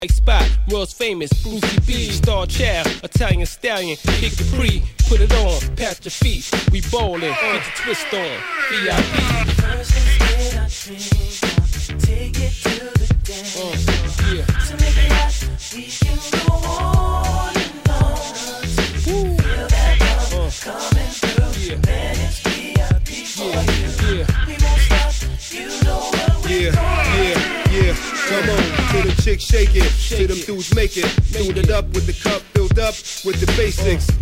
Spot, world's famous, Brucey B, Star Child, Italian Stallion, Kid Capri, put it on, pat your feet, we ballin', get your twist on, VIP. First let's get our drink on, take it to the dance. Yeah. To make it hot, we can go on and on. Feel that love coming through, then it's VIP for you. We won't stop, you know what we're Yeah, come on, to the chick shake it, to them dudes make it, filled it up with the cup, filled up with the basics.